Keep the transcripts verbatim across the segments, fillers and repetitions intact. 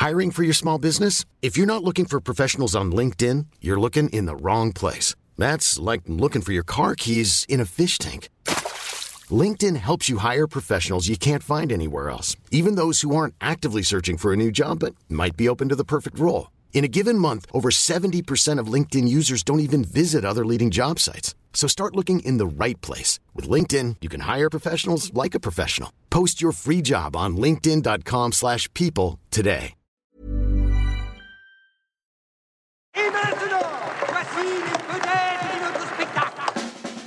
Hiring for your small business? If you're not looking for professionals on LinkedIn, you're looking in the wrong place. That's like looking for your car keys in a fish tank. LinkedIn helps you hire professionals you can't find anywhere else, even those who aren't actively searching for a new job but might be open to the perfect role. In a given month, over seventy percent of LinkedIn users don't even visit other leading job sites. So start looking in the right place. With LinkedIn, you can hire professionals like a professional. Post your free job on linkedin.com slash people today. Et maintenant, voici les vedettes de notre spectacle.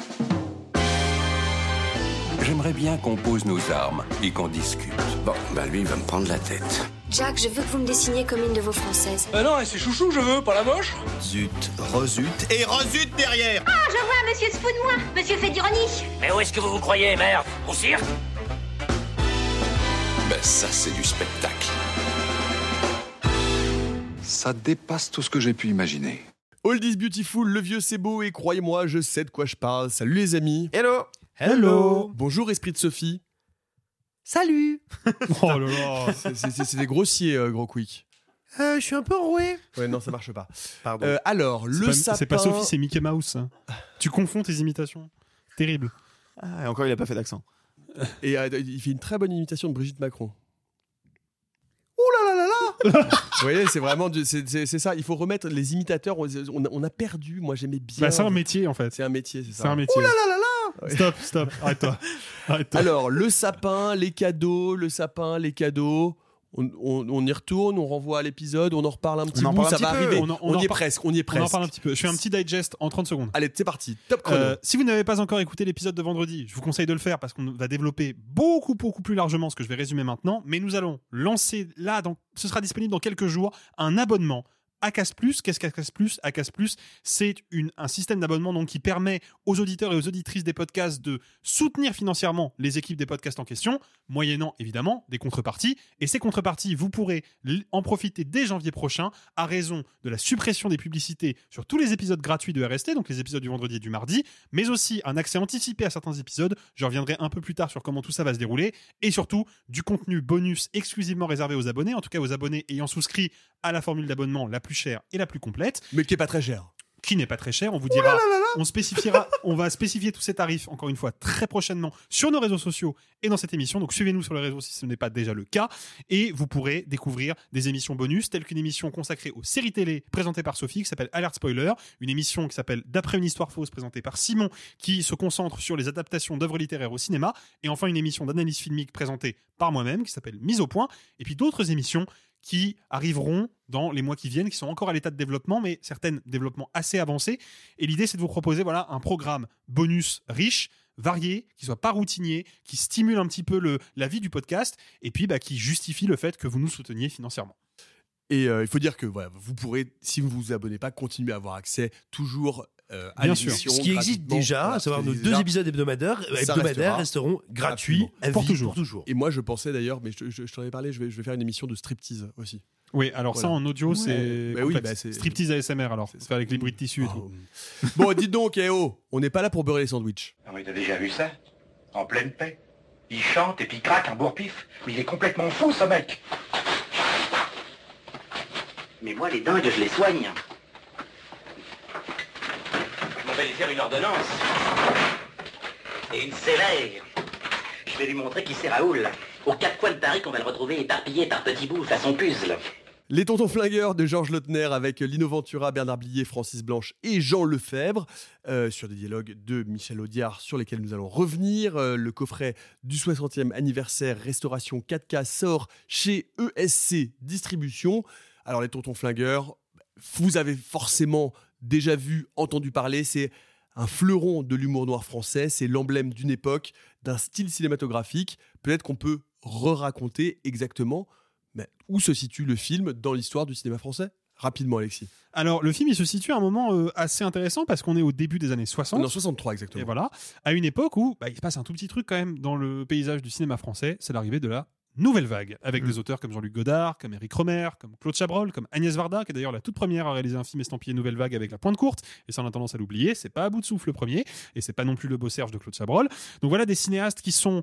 J'aimerais bien qu'on pose nos armes et qu'on discute. Bon, bah lui, il va me prendre la tête. Jack, je veux que vous me dessiniez comme une de vos françaises. Euh non, c'est chouchou, je veux, pas la moche. Zut, rezut et rezut derrière. Ah, je vois, monsieur se fout de moi. Monsieur fait d'ironie. Mais où est-ce que vous vous croyez, merde? Au cirque? Ben ça, c'est du spectacle. Ça dépasse tout ce que j'ai pu imaginer. Old is beautiful, le vieux c'est beau et croyez-moi, je sais de quoi je parle. Salut les amis. Hello. Hello. Bonjour esprit de Sophie. Salut. Oh là là, c'est, c'est, c'est, c'est des grossiers, euh, gros quick. Euh, je suis un peu enroué. Ouais, non, ça marche pas. Pardon. Euh, alors, c'est le pas, sapin... C'est pas Sophie, c'est Mickey Mouse. Tu confonds tes imitations. Terrible. Ah, et encore, il a pas fait d'accent. Et euh, il fait une très bonne imitation de Brigitte Macron. Ouh là là là là. Vous voyez, c'est vraiment... Du, c'est, c'est, c'est ça, il faut remettre les imitateurs. On, on, a, on a perdu, moi j'aimais bien... Bah, c'est un métier en fait. C'est un métier, c'est ça. C'est un métier. Ouh là là là là. Stop, stop, arrête-toi. Arrête-toi. Alors, le sapin, les cadeaux, le sapin, les cadeaux... On, on, on y retourne, on renvoie à l'épisode, on en reparle un petit on bout, ça un va petit arriver. On, en, on, on y est par... presque, on y est presque. On en parle un petit peu. Je fais un petit digest en trente secondes. Allez, c'est parti, top chrono. Euh, si vous n'avez pas encore écouté l'épisode de vendredi, je vous conseille de le faire parce qu'on va développer beaucoup, beaucoup plus largement ce que je vais résumer maintenant. Mais nous allons lancer là, donc, ce sera disponible dans quelques jours, un abonnement Acast Plus. Qu'est-ce qu'Acast Plus? Acast Plus, c'est une, un système d'abonnement donc, qui permet aux auditeurs et aux auditrices des podcasts de soutenir financièrement les équipes des podcasts en question, moyennant évidemment des contreparties. Et ces contreparties, vous pourrez en profiter dès janvier prochain à raison de la suppression des publicités sur tous les épisodes gratuits de R S T, donc les épisodes du vendredi et du mardi, mais aussi un accès anticipé à certains épisodes. Je reviendrai un peu plus tard sur comment tout ça va se dérouler. Et surtout, du contenu bonus exclusivement réservé aux abonnés, en tout cas aux abonnés ayant souscrit à la formule d'abonnement la plus chère et la plus complète. Mais qui est pas très chère. Qui n'est pas très cher, on vous dira, on spécifiera, on va spécifier tous ces tarifs, encore une fois, très prochainement sur nos réseaux sociaux et dans cette émission. Donc suivez-nous sur les réseaux si ce n'est pas déjà le cas. Et vous pourrez découvrir des émissions bonus, telles qu'une émission consacrée aux séries télé présentée par Sophie, qui s'appelle Alert Spoiler, une émission qui s'appelle D'après une histoire fausse, présentée par Simon, qui se concentre sur les adaptations d'œuvres littéraires au cinéma. Et enfin, une émission d'analyse filmique présentée par moi-même, qui s'appelle Mise au point. Et puis d'autres émissions qui arriveront dans les mois qui viennent, qui sont encore à l'état de développement, mais certaines développements assez avancés. Et l'idée, c'est de vous proposer voilà, un programme bonus riche, varié, qui soit pas routinier, qui stimule un petit peu le, la vie du podcast, et puis bah, qui justifie le fait que vous nous souteniez financièrement. Et euh, il faut dire que voilà, vous pourrez, si vous ne vous abonnez pas, continuer à avoir accès toujours euh, à Bien l'émission. sûr. Ce qui existe déjà, voilà, à savoir nos deux déjà, épisodes hebdomadaires, hebdomadaires resteront gratuits pour toujours. pour toujours. Et moi, je pensais d'ailleurs, mais je, je, je t'en ai parlé, je vais, je vais faire une émission de striptease aussi. Oui, alors voilà. Ça en audio, ouais. c'est bah oui, bah c'est striptease A S M R alors, c'est faire avec les bruits de tissu et oh. tout. Bon, dites donc, eh oh, on n'est pas là pour beurrer les sandwichs. Ah oui, t'as déjà vu ça? En pleine paix. Il chante et puis il craque un bourre-pif. Mais il est complètement fou, ce mec. Mais moi, les dingues, je les soigne. Je m'en vais lui faire une ordonnance. Et une sévère. Je vais lui montrer qui c'est Raoul. Aux quatre coins de Paris qu'on va le retrouver éparpillé par petits bouts façon puzzle. Les Tontons Flingueurs de Georges Lautner avec Lino Ventura, Bernard Blier, Francis Blanche et Jean Lefebvre euh, sur des dialogues de Michel Audiard sur lesquels nous allons revenir. Euh, le coffret du soixantième anniversaire Restauration quatre K sort chez E S C Distribution. Alors les Tontons Flingueurs, vous avez forcément déjà vu, entendu parler, c'est un fleuron de l'humour noir français, c'est l'emblème d'une époque, d'un style cinématographique. Peut-être qu'on peut re-raconter exactement mais où se situe le film dans l'histoire du cinéma français ? Rapidement, Alexis. Alors, le film, il se situe à un moment euh, assez intéressant parce qu'on est au début des années soixante. En soixante-trois, exactement. Et voilà, à une époque où bah, il se passe un tout petit truc quand même dans le paysage du cinéma français, c'est l'arrivée de la nouvelle vague, avec mmh. des auteurs comme Jean-Luc Godard, comme Éric Rohmer, comme Claude Chabrol, comme Agnès Varda, qui est d'ailleurs la toute première à réaliser un film estampillé Nouvelle Vague avec La Pointe Courte, et ça on a tendance à l'oublier, c'est pas À bout de souffle le premier, et c'est pas non plus Le Beau Serge de Claude Chabrol. Donc voilà des cinéastes qui sont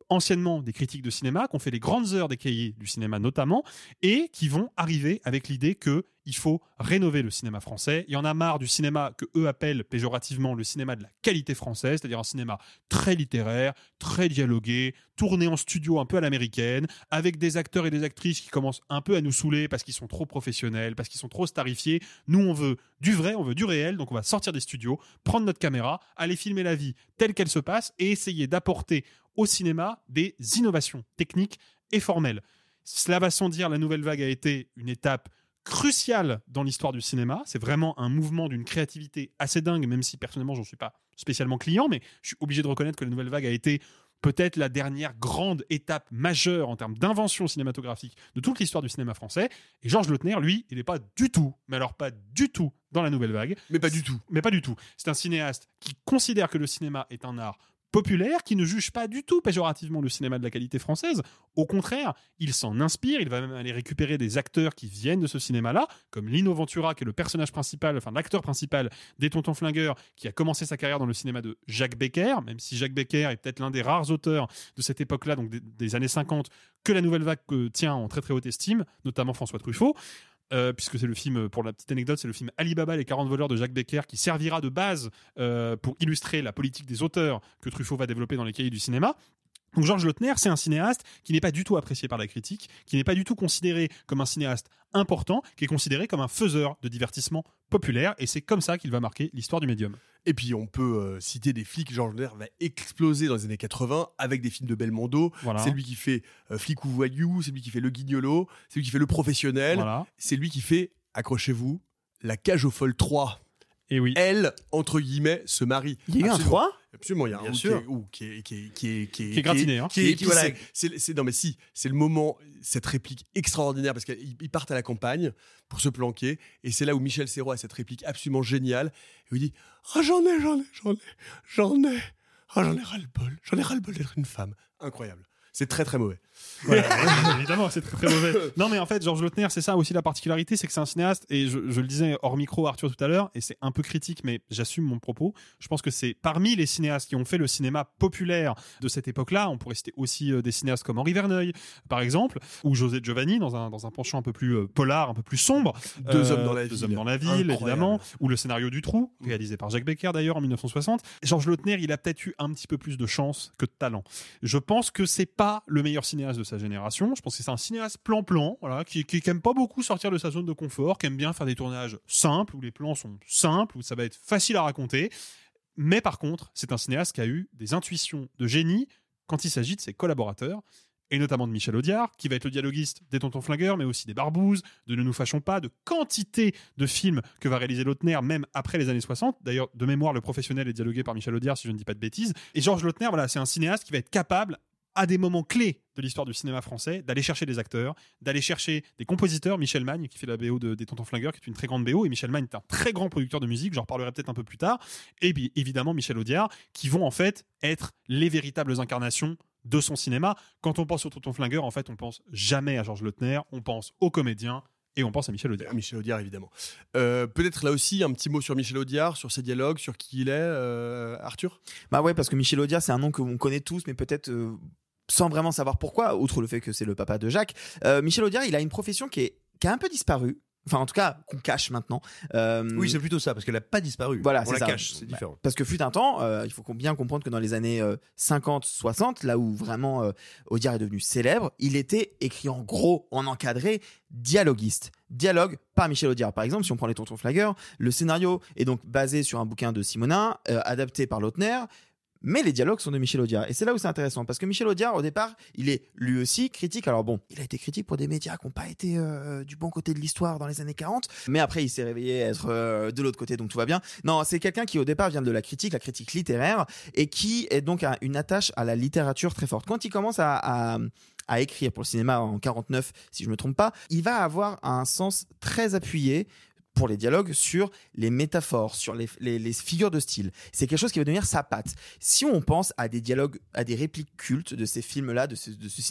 anciennement des critiques de cinéma, qui ont fait les grandes heures des cahiers du cinéma notamment, et qui vont arriver avec l'idée que il faut rénover le cinéma français. Il y en a marre du cinéma que eux appellent péjorativement le cinéma de la qualité française, c'est-à-dire un cinéma très littéraire, très dialogué, tourné en studio un peu à l'américaine, avec des acteurs et des actrices qui commencent un peu à nous saouler parce qu'ils sont trop professionnels, parce qu'ils sont trop starifiés. Nous, on veut du vrai, on veut du réel, donc on va sortir des studios, prendre notre caméra, aller filmer la vie telle qu'elle se passe et essayer d'apporter au cinéma des innovations techniques et formelles. Cela va sans dire, la nouvelle vague a été une étape crucial dans l'histoire du cinéma. C'est vraiment un mouvement d'une créativité assez dingue, même si personnellement j'en suis pas spécialement client, mais je suis obligé de reconnaître que la nouvelle vague a été peut-être la dernière grande étape majeure en termes d'invention cinématographique de toute l'histoire du cinéma français. Et Georges Lautner, lui, il n'est pas du tout, mais alors pas du tout dans la nouvelle vague. Mais pas du tout. Mais pas du tout. C'est un cinéaste qui considère que le cinéma est un art populaire, qui ne juge pas du tout péjorativement le cinéma de la qualité française. Au contraire, il s'en inspire, il va même aller récupérer des acteurs qui viennent de ce cinéma-là, comme Lino Ventura, qui est le personnage principal, enfin l'acteur principal des Tontons Flingueurs, qui a commencé sa carrière dans le cinéma de Jacques Becker, même si Jacques Becker est peut-être l'un des rares auteurs de cette époque-là, donc des, des années cinquante, que la nouvelle vague euh, tient en très très haute estime, notamment François Truffaut. Euh, puisque c'est le film, pour la petite anecdote, c'est le film Alibaba, les quarante voleurs de Jacques Becker, qui servira de base euh, pour illustrer la politique des auteurs que Truffaut va développer dans les cahiers du cinéma. Donc Georges Lautner, c'est un cinéaste qui n'est pas du tout apprécié par la critique, qui n'est pas du tout considéré comme un cinéaste important, qui est considéré comme un faiseur de divertissement populaire, et c'est comme ça qu'il va marquer l'histoire du médium. Et puis on peut euh, citer des flics. Georges Lautner va exploser dans les années quatre-vingts avec des films de Belmondo. Voilà. C'est lui qui fait euh, Flic ou Voyou, c'est lui qui fait Le Guignolo, c'est lui qui fait Le Professionnel, voilà. C'est lui qui fait, accrochez-vous, La Cage aux Folles trois. Et oui. Elle, entre guillemets, se marie. Il y a eu un trois ? Absolument, il y a un qui est, ou, qui est, qui est, qui est, qui est, qui est gratiné. Hein. Qui est, qui est, voilà, c'est, c'est, non mais si, c'est le moment, cette réplique extraordinaire, parce qu'ils partent à la campagne pour se planquer, et c'est là où Michel Serrault a cette réplique absolument géniale, et il dit « Ah, oh, j'en ai, j'en ai, j'en ai, j'en ai, ah, oh, j'en ai ras-le-bol, j'en ai ras-le-bol d'être une femme. » Incroyable. C'est très très mauvais. Voilà, évidemment, c'est très très mauvais. Non, mais en fait, Georges Lautner, c'est ça aussi la particularité, c'est que c'est un cinéaste, et je, je le disais hors micro, Arthur, tout à l'heure, et c'est un peu critique, mais j'assume mon propos. Je pense que c'est parmi les cinéastes qui ont fait le cinéma populaire de cette époque-là. On pourrait citer aussi euh, des cinéastes comme Henri Verneuil, par exemple, ou José Giovanni, dans un, dans un penchant un peu plus euh, polar, un peu plus sombre. Deux euh, hommes dans la deux ville. Hommes dans la ville, évidemment. Ou Le Scénario du Trou, réalisé par Jacques Becker d'ailleurs en dix-neuf cent soixante. Georges Lautner, il a peut-être eu un petit peu plus de chance que de talent. Je pense que c'est pas le meilleur cinéaste de sa génération. Je pense que c'est un cinéaste plan-plan, voilà, qui, qui, qui aime pas beaucoup sortir de sa zone de confort, qui aime bien faire des tournages simples, où les plans sont simples, où ça va être facile à raconter. Mais par contre, c'est un cinéaste qui a eu des intuitions de génie quand il s'agit de ses collaborateurs, et notamment de Michel Audiard, qui va être le dialoguiste des Tontons Flingueurs, mais aussi des Barbouzes, de Ne nous fâchons pas, de quantité de films que va réaliser Lautner, même après les années soixante. D'ailleurs, de mémoire, Le Professionnel est dialogué par Michel Audiard, si je ne dis pas de bêtises. Et Georges Lautner, voilà, c'est un cinéaste qui va être capable, à des moments clés de l'histoire du cinéma français, d'aller chercher des acteurs, d'aller chercher des compositeurs. Michel Magne, qui fait la B O de, des Tontons Flingueurs, qui est une très grande B O, et Michel Magne est un très grand producteur de musique, j'en reparlerai peut-être un peu plus tard, et puis évidemment Michel Audiard, qui vont en fait être les véritables incarnations de son cinéma. Quand on pense aux Tontons Flingueurs, en fait, on pense jamais à Georges Lautner, on pense aux comédiens, et on pense à Michel Audiard. Michel Audiard, évidemment. Euh, peut-être là aussi un petit mot sur Michel Audiard, sur ses dialogues, sur qui il est, euh, Arthur ? Bah ouais, parce que Michel Audiard, c'est un nom que on connaît tous, mais peut-être euh, sans vraiment savoir pourquoi, outre le fait que c'est le papa de Jacques. Euh, Michel Audiard, il a une profession qui, est, qui a un peu disparu. Enfin, en tout cas, qu'on cache maintenant. Euh, oui, c'est plutôt ça, parce qu'elle n'a pas disparu. Voilà, on c'est la ça. cache, c'est différent. Parce que fut un temps, euh, il faut bien comprendre que dans les années euh, cinquante soixante, là où vraiment euh, Audiard est devenu célèbre, il était écrit en gros, en encadré, dialoguiste. Dialogue par Michel Audiard. Par exemple, si on prend les Tontons Flingueurs, le scénario est donc basé sur un bouquin de Simonin, euh, adapté par Lautner. Mais les dialogues sont de Michel Audiard. Et c'est là où c'est intéressant. Parce que Michel Audiard, au départ, il est lui aussi critique. Alors bon, il a été critique pour des médias qui n'ont pas été euh, du bon côté de l'histoire dans les années quarante. Mais après, il s'est réveillé à être euh, de l'autre côté, donc tout va bien. Non, c'est quelqu'un qui, au départ, vient de la critique, la critique littéraire, et qui est donc à une attache à la littérature très forte. Quand il commence à... à à écrire pour le cinéma en quarante-neuf, si je ne me trompe pas, il va avoir un sens très appuyé pour les dialogues sur les métaphores, sur les, les, les figures de style. C'est quelque chose qui va devenir sa patte. Si on pense à des dialogues, à des répliques cultes de ces films-là, de ce, de ce cinéma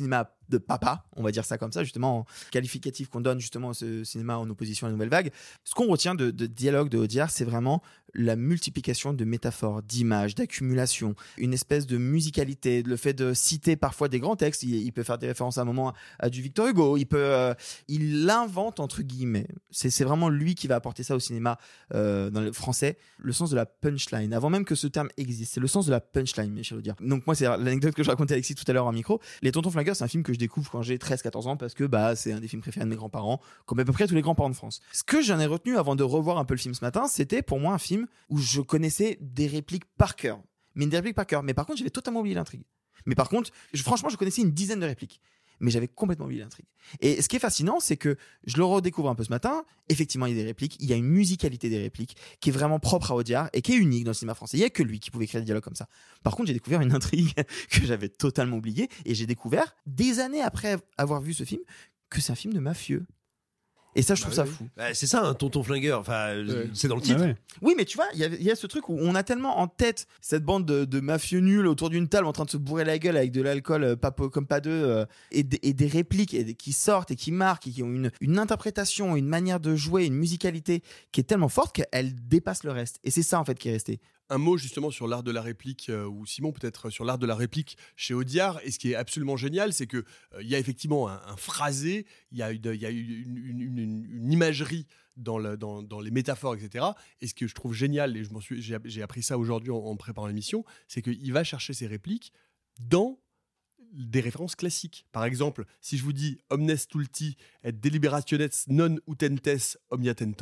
de papa, on va dire ça comme ça, justement, qualificatif qu'on donne justement à ce cinéma en opposition à la Nouvelle Vague. Ce qu'on retient de, de Dialogue de Audiard, c'est vraiment la multiplication de métaphores, d'images, d'accumulations, une espèce de musicalité, le fait de citer parfois des grands textes. Il, il peut faire des références à un moment à, à du Victor Hugo, il peut, euh, il l'invente entre guillemets. C'est, c'est vraiment lui qui va apporter ça au cinéma euh, dans le français, le sens de la punchline. Avant même que ce terme existe, c'est le sens de la punchline, Michel Audiard. Donc moi, c'est l'anecdote que je racontais à Alexis tout à l'heure en micro. Les Tontons Flingueurs, c'est un film que je découvre quand j'ai treize quatorze ans parce que bah, c'est un des films préférés de mes grands-parents, comme à peu près tous les grands-parents de France. Ce que j'en ai retenu avant de revoir un peu le film ce matin, c'était pour moi un film où je connaissais des répliques par cœur. Mais des répliques par cœur. Mais par contre, j'avais totalement oublié l'intrigue. Mais par contre, je, franchement, je connaissais une dizaine de répliques. Mais j'avais complètement oublié l'intrigue. Et ce qui est fascinant, c'est que je le redécouvre un peu ce matin. Effectivement, il y a des répliques. Il y a une musicalité des répliques qui est vraiment propre à Audiard et qui est unique dans le cinéma français. Il n'y a que lui qui pouvait écrire des dialogues comme ça. Par contre, j'ai découvert une intrigue que j'avais totalement oubliée. Et j'ai découvert, des années après avoir vu ce film, que c'est un film de mafieux. Et ça, je trouve bah ça oui. fou. Bah, c'est ça, un tonton flingueur. Enfin, ouais. c'est dans le titre. Bah ouais. Oui, mais tu vois, il y, y a ce truc où on a tellement en tête cette bande de, de mafieux nuls autour d'une table en train de se bourrer la gueule avec de l'alcool euh, pas, comme pas deux euh, et, d- et des répliques et, qui sortent et qui marquent et qui ont une, une interprétation, une manière de jouer, une musicalité qui est tellement forte qu'elle dépasse le reste. Et c'est ça, en fait, qui est resté. Un mot justement sur l'art de la réplique, euh, ou Simon peut-être sur l'art de la réplique chez Audiard. Et ce qui est absolument génial, c'est qu'il euh, y a effectivement un, un phrasé, il y a, une, y a une, une, une, une imagerie dans, le, dans, dans les métaphores, et cetera. Et ce que je trouve génial, et je m'en suis, j'ai, j'ai appris ça aujourd'hui en, en préparant l'émission, c'est qu'il va chercher ses répliques dans des références classiques. Par exemple, si je vous dis « omnes tulti et deliberationes non utentes omnia tentant »,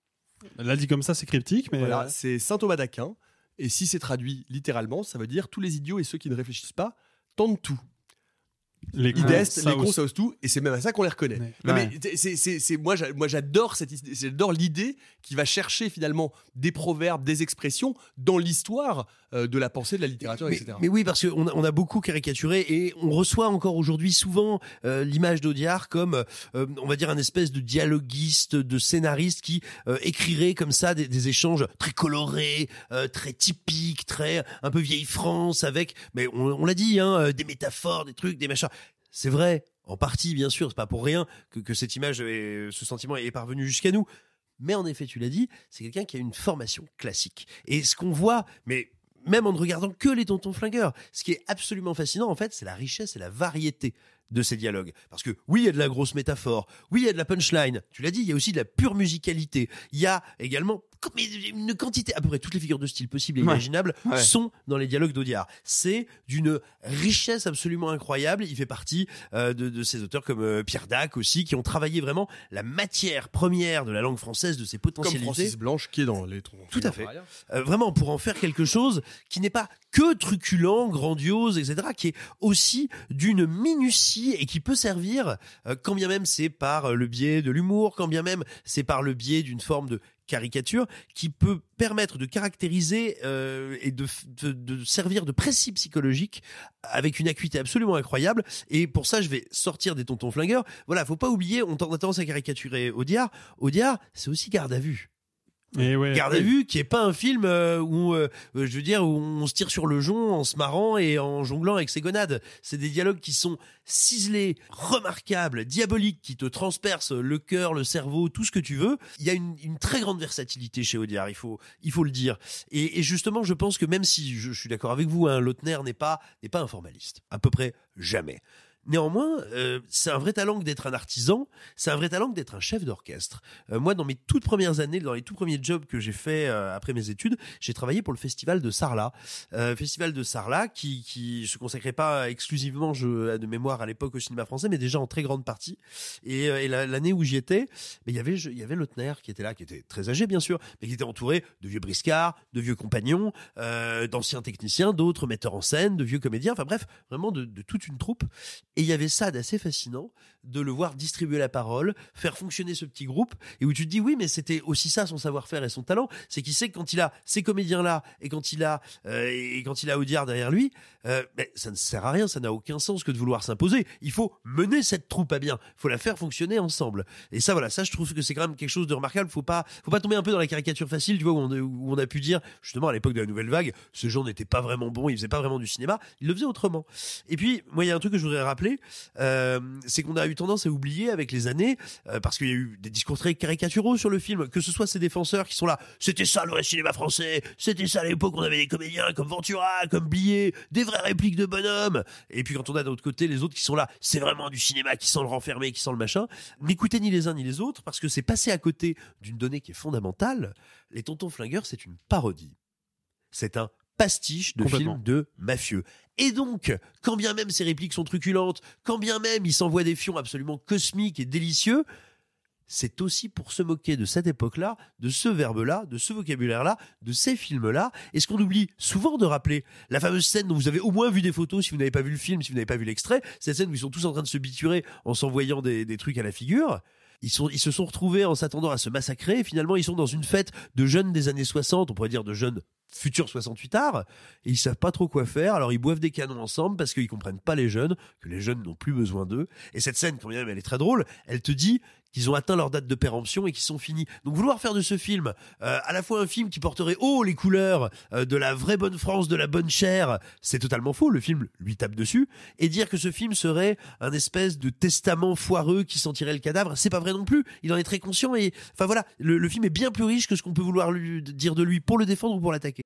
là, dit comme ça, c'est cryptique, mais voilà, euh... c'est saint Thomas d'Aquin. Et si c'est traduit littéralement, ça veut dire tous les idiots et ceux qui ne réfléchissent pas tentent tout. Les Idest, ouais, les cons, ça ose tout, et c'est même à ça qu'on les reconnaît. Ouais. Non, ouais. mais c'est, c'est, c'est, moi, moi, j'adore cette, j'adore l'idée qui va chercher finalement des proverbes, des expressions dans l'histoire euh, de la pensée, de la littérature, mais, et cetera. Mais oui, parce qu'on a, on a beaucoup caricaturé et on reçoit encore aujourd'hui souvent euh, l'image d'Audiard comme, euh, on va dire, un espèce de dialoguiste, de scénariste qui euh, écrirait comme ça des, des échanges très colorés, euh, très typiques, très un peu vieille France, avec, mais on, on l'a dit, hein, des métaphores, des trucs, des machins. C'est vrai, en partie, bien sûr, c'est pas pour rien que, que cette image, et ce sentiment est parvenu jusqu'à nous. Mais en effet, tu l'as dit, c'est quelqu'un qui a une formation classique. Et ce qu'on voit, mais même en ne regardant que les Tontons Flingueurs, ce qui est absolument fascinant, en fait, c'est la richesse et la variété de ces dialogues. Parce que oui, il y a de la grosse métaphore, oui, il y a de la punchline, tu l'as dit, il y a aussi de la pure musicalité, il y a également une quantité, à peu près toutes les figures de style possibles et imaginables ouais. Ouais. sont dans les dialogues d'Audiard. C'est d'une richesse absolument incroyable. Il fait partie euh, de, de ces auteurs comme euh, Pierre Dac aussi, qui ont travaillé vraiment la matière première de la langue française, de ses potentialités. Comme Francis Blanche, qui est dans les Tontons Tout à fait. Euh, vraiment, pour en faire quelque chose qui n'est pas que truculent, grandiose, et cetera, qui est aussi d'une minutie et qui peut servir, euh, quand bien même c'est par le biais de l'humour, quand bien même c'est par le biais d'une forme de caricature qui peut permettre de caractériser euh, et de, de, de servir de précis psychologique avec une acuité absolument incroyable. Et pour ça, je vais sortir des Tontons Flingueurs. Voilà, faut pas oublier, on a tendance à caricaturer Audiard. Audiard, c'est aussi Garde à vue. Et ouais, Garde à ouais. vue, qui est pas un film euh, où, euh, je veux dire, où on se tire sur le jonc en se marrant et en jonglant avec ses gonades. C'est des dialogues qui sont ciselés, remarquables, diaboliques, qui te transpercent le cœur, le cerveau, tout ce que tu veux. Il y a une, une très grande versatilité chez Audiard, il faut, il faut le dire. Et, et justement, je pense que même si je, je suis d'accord avec vous, hein, Lautner n'est pas, n'est pas un formaliste, à peu près jamais. Néanmoins, euh, c'est un vrai talent que d'être un artisan, c'est un vrai talent que d'être un chef d'orchestre. Euh, moi, dans mes toutes premières années, dans les tout premiers jobs que j'ai fait euh, après mes études, j'ai travaillé pour le festival de Sarlat. Euh, festival de Sarlat qui qui se consacrait pas exclusivement, je, de mémoire à l'époque, au cinéma français, mais déjà en très grande partie. Et, euh, et la, l'année où j'y étais, il y avait il y avait Lautner qui était là, qui était très âgé bien sûr, mais qui était entouré de vieux briscards, de vieux compagnons, euh, d'anciens techniciens, d'autres metteurs en scène, de vieux comédiens, enfin bref, vraiment de, de toute une troupe. Et il y avait ça d'assez fascinant, de le voir distribuer la parole, faire fonctionner ce petit groupe, et où tu te dis oui, mais c'était aussi ça son savoir-faire et son talent, c'est qu'il sait que quand il a ces comédiens-là, et quand il a euh, et quand il a Audiard derrière lui, euh, mais ça ne sert à rien, ça n'a aucun sens que de vouloir s'imposer. Il faut mener cette troupe à bien, il faut la faire fonctionner ensemble. Et ça, voilà, ça je trouve que c'est quand même quelque chose de remarquable. Faut pas, faut pas tomber un peu dans la caricature facile, tu vois, où on, où on a pu dire justement à l'époque de la Nouvelle Vague, ce genre n'était pas vraiment bon, il faisait pas vraiment du cinéma, il le faisait autrement. Et puis moi, il y a un truc que je voudrais rappeler. rappeler, euh, c'est qu'on a eu tendance à oublier avec les années, euh, parce qu'il y a eu des discours très caricaturaux sur le film, que ce soit ces défenseurs qui sont là, c'était ça le vrai cinéma français, c'était ça à l'époque, on avait des comédiens comme Ventura, comme Blier, des vraies répliques de bonhomme, et puis quand on a de l'autre côté les autres qui sont là, c'est vraiment du cinéma qui sent le renfermé, qui sent le machin. N'écoutez ni les uns ni les autres, parce que c'est passé à côté d'une donnée qui est fondamentale. Les Tontons Flingueurs, c'est une parodie. C'est un pastiche de film de mafieux. Et donc, quand bien même ces répliques sont truculentes, quand bien même ils s'envoient des fions absolument cosmiques et délicieux, c'est aussi pour se moquer de cette époque-là, de ce verbe-là, de ce vocabulaire-là, de ces films-là. Et ce qu'on oublie souvent de rappeler, la fameuse scène dont vous avez au moins vu des photos si vous n'avez pas vu le film, si vous n'avez pas vu l'extrait, cette scène où ils sont tous en train de se biturer en s'envoyant des, des trucs à la figure. Ils, sont, ils se sont retrouvés en s'attendant à se massacrer. Et finalement, ils sont dans une fête de jeunes des années soixante, on pourrait dire de jeunes futurs soixante-huit ards, et ils savent pas trop quoi faire, alors ils boivent des canons ensemble parce qu'ils comprennent pas les jeunes, que les jeunes n'ont plus besoin d'eux. Et cette scène, quand même elle est très drôle, elle te dit qu'ils ont atteint leur date de péremption et qu'ils sont finis. Donc vouloir faire de ce film euh, à la fois un film qui porterait haut les couleurs euh, de la vraie bonne France, de la bonne chair, c'est totalement faux, le film lui tape dessus, et dire que ce film serait un espèce de testament foireux qui sentirait le cadavre, c'est pas vrai non plus, il en est très conscient, et enfin voilà, le, le film est bien plus riche que ce qu'on peut vouloir lui, dire de lui pour le défendre ou pour l'attaquer.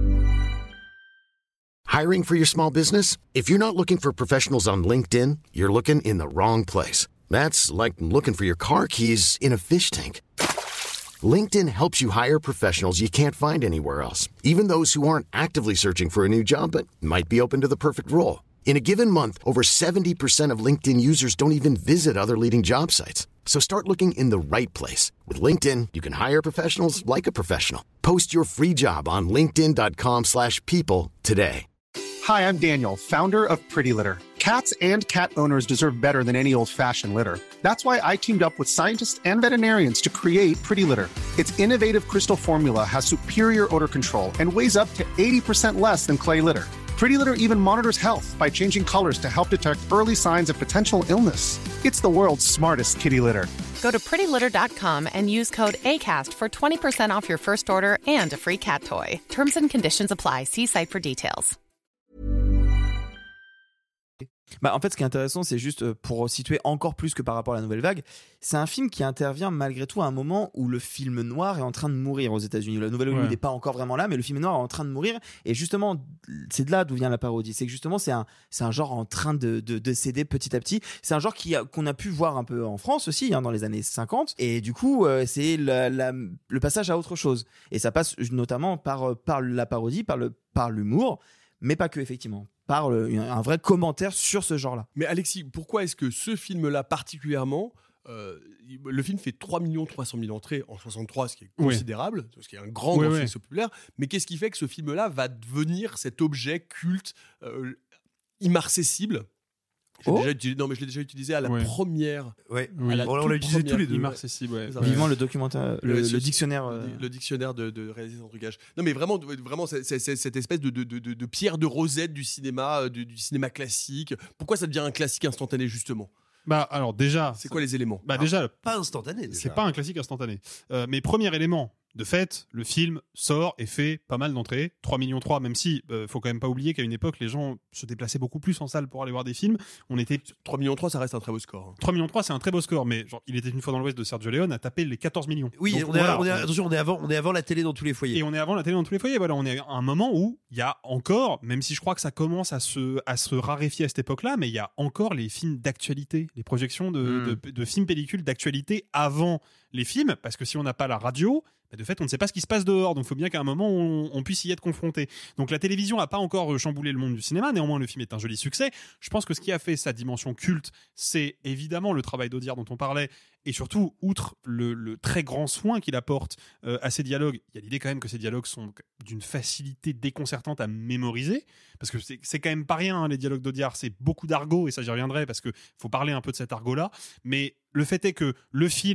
Hiring for your small business? If you're not looking for professionals on LinkedIn, you're looking in the wrong place. That's like looking for your car keys in a fish tank. LinkedIn helps you hire professionals you can't find anywhere else, even those who aren't actively searching for a new job but might be open to the perfect role. In a given month, over seventy percent of LinkedIn users don't even visit other leading job sites. So start looking in the right place. With LinkedIn, you can hire professionals like a professional. Post your free job on linkedin dot com slash people today. Hi, I'm Daniel, founder of Pretty Litter. Cats and cat owners deserve better than any old-fashioned litter. That's why I teamed up with scientists and veterinarians to create Pretty Litter. Its innovative crystal formula has superior odor control and weighs up to eighty percent less than clay litter. Pretty Litter even monitors health by changing colors to help detect early signs of potential illness. It's the world's smartest kitty litter. Go to pretty litter dot com and use code ACAST for twenty percent off your first order and a free cat toy. Terms and conditions apply. See site for details. Bah, en fait, ce qui est intéressant, c'est juste pour situer encore plus que par rapport à la nouvelle vague, c'est un film qui intervient malgré tout à un moment où le film noir est en train de mourir aux États-Unis. La nouvelle Hollywood n'est pas encore vraiment là, mais le film noir est en train de mourir. Et justement, c'est de là d'où vient la parodie. C'est que justement, c'est un, c'est un genre en train de, de, de céder petit à petit. C'est un genre qui a, qu'on a pu voir un peu en France aussi, hein, dans les années cinquante. Et du coup, euh, c'est la, la, le passage à autre chose. Et ça passe notamment par, par la parodie, par, le, par l'humour, mais pas que, effectivement. Par le, un vrai commentaire sur ce genre-là. Mais Alexis, pourquoi est-ce que ce film-là particulièrement, euh, le film fait trois millions trois cent mille entrées en soixante-trois, ce qui est considérable, oui. ce qui est un grand, oui, grand oui. succès populaire, mais qu'est-ce qui fait que ce film-là va devenir cet objet culte, euh, immarcessible? J'ai oh. déjà utilisé, non mais je l'ai déjà utilisé à la ouais. première. Ouais. Oui. On, on l'a utilisé tous les deux. Immarcessible, ouais. Vivement le documentaire, le, le, le le dictionnaire, le, euh... le dictionnaire de, de réaliser sans trucage. Non mais vraiment, vraiment, c'est, c'est, c'est cette espèce de, de, de, de pierre de rosette du cinéma, du, du cinéma classique. Pourquoi ça devient un classique instantané justement? Bah alors déjà, c'est quoi les éléments? Bah déjà, alors, pas instantané. Déjà. C'est pas un classique instantané. Euh, mais premier élément. De fait, le film sort et fait pas mal d'entrées, trois virgule trois millions, même si euh, faut quand même pas oublier qu'à une époque les gens se déplaçaient beaucoup plus en salle pour aller voir des films. On était trois virgule trois millions, ça reste un très beau score. trois virgule trois millions, c'est un très beau score, mais genre il était une fois dans l'Ouest de Sergio Leone à taper les quatorze millions. Oui, Donc, on, est, voilà, on est attention, on est avant, on est avant la télé dans tous les foyers. Et on est avant la télé dans tous les foyers. Voilà, on est à un moment où il y a encore, même si je crois que ça commence à se à se raréfier à cette époque-là, mais il y a encore les films d'actualité, les projections de, mmh. de, de films pellicules d'actualité avant les films, parce que si on n'a pas la radio, de fait, on ne sait pas ce qui se passe dehors, donc il faut bien qu'à un moment, on, on puisse y être confronté. Donc la télévision n'a pas encore chamboulé le monde du cinéma, néanmoins le film est un joli succès. Je pense que ce qui a fait sa dimension culte, c'est évidemment le travail d'Audiard dont on parlait, et surtout, outre le, le très grand soin qu'il apporte euh, à ces dialogues, il y a l'idée quand même que ces dialogues sont d'une facilité déconcertante à mémoriser, parce que c'est, c'est quand même pas rien, hein, les dialogues d'Audiard, c'est beaucoup d'argot, et ça j'y reviendrai, parce qu'il faut parler un peu de cet argot-là, mais le fait est que le film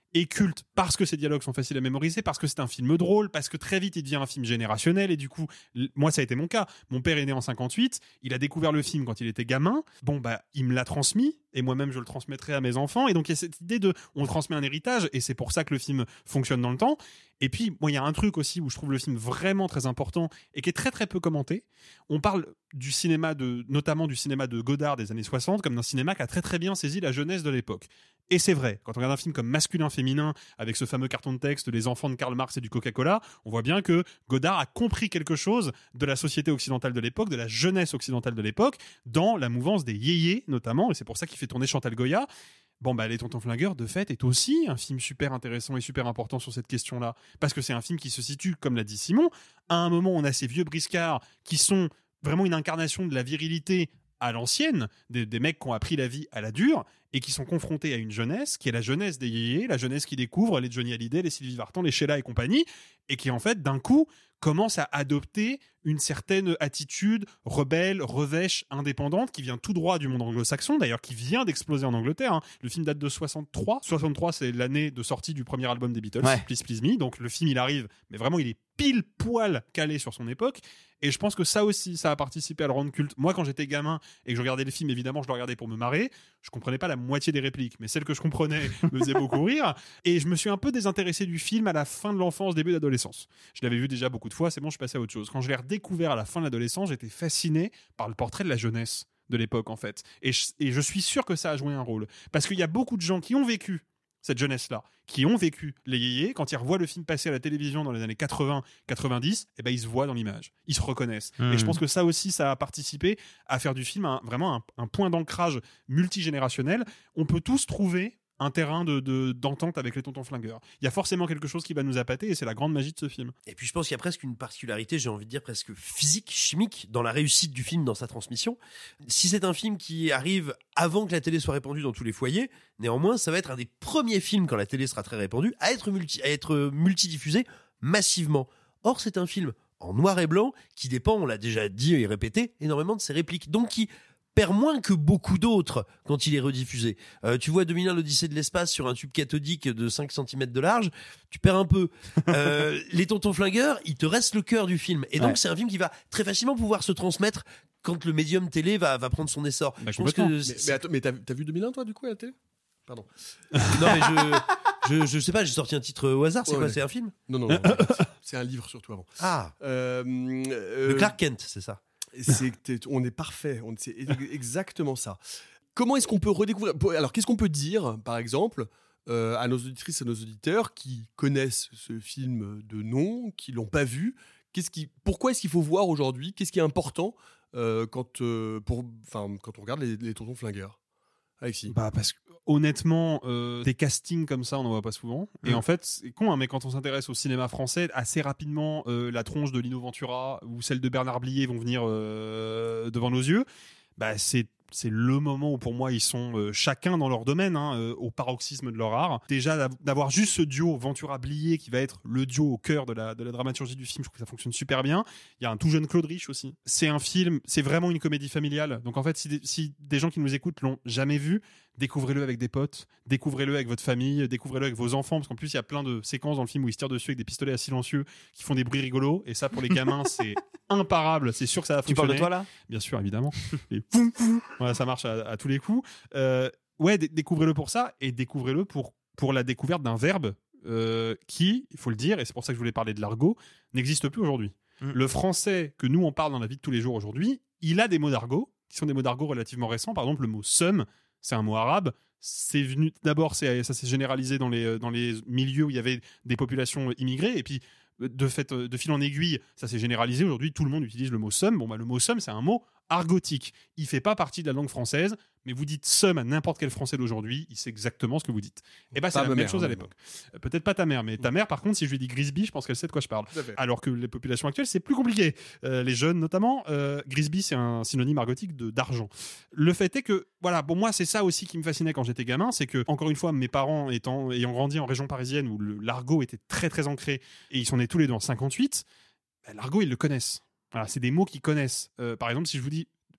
est culte parce que ses dialogues sont faciles à mémoriser, parce que c'est un film drôle, parce que très vite il devient un film générationnel. Et du coup, l- moi ça a été mon cas. Mon père est né en cinquante-huit, il a découvert le film quand il était gamin. Bon bah il me l'a transmis et moi-même je le transmettrai à mes enfants. Et donc il y a cette idée de on transmet un héritage et c'est pour ça que le film fonctionne dans le temps. Et puis moi il y a un truc aussi où je trouve le film vraiment très important et qui est très très peu commenté. On parle du cinéma de, notamment du cinéma de Godard des années soixante comme d'un cinéma qui a très très bien saisi la jeunesse de l'époque. Et c'est vrai, quand on regarde un film comme Masculin-Féminin, avec ce fameux carton de texte, Les enfants de Karl Marx et du Coca-Cola, on voit bien que Godard a compris quelque chose de la société occidentale de l'époque, de la jeunesse occidentale de l'époque, dans la mouvance des yéyés notamment, et c'est pour ça qu'il fait tourner Chantal Goya. Bon, bah, Les Tontons Flingueurs, de fait, est aussi un film super intéressant et super important sur cette question-là, parce que c'est un film qui se situe, comme l'a dit Simon, à un moment où on a ces vieux briscards qui sont vraiment une incarnation de la virilité à l'ancienne, des, des mecs qui ont appris la vie à la dure et qui sont confrontés à une jeunesse qui est la jeunesse des yéyés, la jeunesse qui découvre les Johnny Hallyday, les Sylvie Vartan, les Sheila et compagnie, et qui en fait d'un coup commence à adopter une certaine attitude rebelle, revêche, indépendante, qui vient tout droit du monde anglo-saxon, d'ailleurs qui vient d'exploser en Angleterre. Hein. Le film date de soixante-trois. soixante-trois, c'est l'année de sortie du premier album des Beatles, ouais. Please Please Me. Donc le film, il arrive, mais vraiment, il est pile poil calé sur son époque. Et je pense que ça aussi, ça a participé à le rendre culte. Moi, quand j'étais gamin et que je regardais le film, évidemment, je le regardais pour me marrer. Je comprenais pas la moitié des répliques, mais celles que je comprenais me faisaient beaucoup rire. Et je me suis un peu désintéressé du film à la fin de l'enfance, début d'adolescence. Je l'avais vu déjà beaucoup de fois, c'est bon, je passais à autre chose. Quand je l'ai redécouvert à la fin de l'adolescence, j'étais fasciné par le portrait de la jeunesse de l'époque, en fait. Et je, et je suis sûr que ça a joué un rôle. Parce qu'il y a beaucoup de gens qui ont vécu cette jeunesse-là, qui ont vécu les yéyés, quand ils revoient le film passer à la télévision dans les années quatre-vingts quatre-vingt-dix, eh ben ils se voient dans l'image, ils se reconnaissent. Mmh. Et je pense que ça aussi, ça a participé à faire du film un, vraiment un, un point d'ancrage multigénérationnel. On peut tous trouver un terrain de, de, d'entente avec les Tontons Flingueurs. Il y a forcément quelque chose qui va nous appâter et c'est la grande magie de ce film. Et puis je pense qu'il y a presque une particularité, j'ai envie de dire presque physique, chimique, dans la réussite du film, dans sa transmission. Si c'est un film qui arrive avant que la télé soit répandue dans tous les foyers, néanmoins, ça va être un des premiers films, quand la télé sera très répandue, à être, multi, à être multidiffusé massivement. Or, c'est un film en noir et blanc qui dépend, on l'a déjà dit et répété, énormément de ses répliques. Donc qui perd moins que beaucoup d'autres quand il est rediffusé. Euh, tu vois deux mille un l'Odyssée de l'espace sur un tube cathodique de cinq centimètres de large, tu perds un peu. Euh, les Tontons Flingueurs, il te reste le cœur du film. Et donc, ouais. c'est un film qui va très facilement pouvoir se transmettre quand le médium télé va, va prendre son essor. Bah, je pense que mais, mais, attends, mais t'as, t'as vu deux mille un, toi, du coup, à la télé ? Pardon. Non, mais je, je, je sais pas, j'ai sorti un titre au hasard. C'est ouais, quoi, ouais. C'est un film ? Non, non, non. C'est un livre, surtout, avant. Ah euh, euh, Le Clark Kent, c'est ça. C'est, on est parfait, on, c'est exactement ça. Comment est-ce qu'on peut redécouvrir ? Alors, qu'est-ce qu'on peut dire, par exemple, euh, à nos auditrices et à nos auditeurs qui connaissent ce film de nom, qui l'ont pas vu ? Qu'est-ce qui, pourquoi est-ce qu'il faut voir aujourd'hui ? Qu'est-ce qui est important euh, quand, euh, pour, quand on regarde les, les Tontons Flingueurs ? Alexis. Bah parce que honnêtement, euh, des castings comme ça, on n'en voit pas souvent. Mmh. Et en fait, c'est con, hein, mais quand on s'intéresse au cinéma français, assez rapidement, euh, la tronche de Lino Ventura ou celle de Bernard Blier vont venir euh, devant nos yeux. Bah c'est c'est le moment où pour moi ils sont euh, chacun dans leur domaine, hein, euh, au paroxysme de leur art. Déjà d'avoir juste ce duo Ventura-Blier qui va être le duo au cœur de la, de la dramaturgie du film, je trouve que ça fonctionne super bien. Il y a un tout jeune Claude Rich aussi. C'est un film, c'est vraiment une comédie familiale. Donc en fait, si des, si des gens qui nous écoutent l'ont jamais vu, découvrez-le avec des potes, découvrez-le avec votre famille, découvrez-le avec vos enfants, parce qu'en plus il y a plein de séquences dans le film où ils se tirent dessus avec des pistolets à silencieux qui font des bruits rigolos, et ça pour les gamins c'est imparable, c'est sûr que ça va fonctionner. Tu parles de toi là ? Bien sûr, évidemment. Et poum, poum. Voilà, ça marche à, à tous les coups. Euh, ouais, d- découvrez-le pour ça, et découvrez-le pour, pour la découverte d'un verbe euh, qui, il faut le dire, et c'est pour ça que je voulais parler de l'argot, n'existe plus aujourd'hui. Mmh. Le français que nous on parle dans la vie de tous les jours aujourd'hui, il a des mots d'argot, qui sont des mots d'argot relativement récents. Par exemple, le mot « seum », c'est un mot arabe. C'est venu d'abord, c'est, ça s'est généralisé dans les dans les milieux où il y avait des populations immigrées, et puis de fait, de fil en aiguille, ça s'est généralisé. Aujourd'hui, tout le monde utilise le mot seum. Bon, bah, le mot seum, c'est un mot argotique. Il fait pas partie de la langue française, mais vous dites seum à n'importe quel français d'aujourd'hui, il sait exactement ce que vous dites. Et bah, c'est pas la même mère, chose à l'époque. Euh, peut-être pas ta mère, mais ta mère, par contre, si je lui dis Grisby, je pense qu'elle sait de quoi je parle. Alors que les populations actuelles, c'est plus compliqué. Euh, les jeunes, notamment, euh, Grisby, c'est un synonyme argotique de d'argent. Le fait est que, voilà, pour moi, c'est ça aussi qui me fascinait quand j'étais gamin, c'est que, encore une fois, mes parents étant, ayant grandi en région parisienne où le, l'argot était très très ancré, et ils sont nés tous les deux en cinquante-huit, bah, l'argot, ils le connaissent. Voilà, c'est des mots qu'ils connaissent. Euh, par exemple, si je vous dis